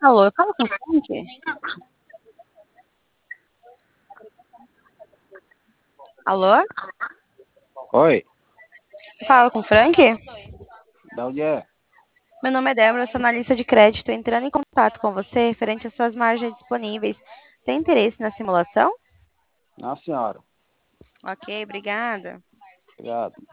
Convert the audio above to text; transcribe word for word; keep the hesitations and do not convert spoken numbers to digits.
Alô, eu falo com o Frank? Alô? Oi, Eu falo com o Frank? da onde é? Meu nome é Débora, eu sou analista de crédito, entrando em contato com você referente às suas margens disponíveis. Tem interesse na simulação? Não, senhora. Ok, obrigada. Obrigado.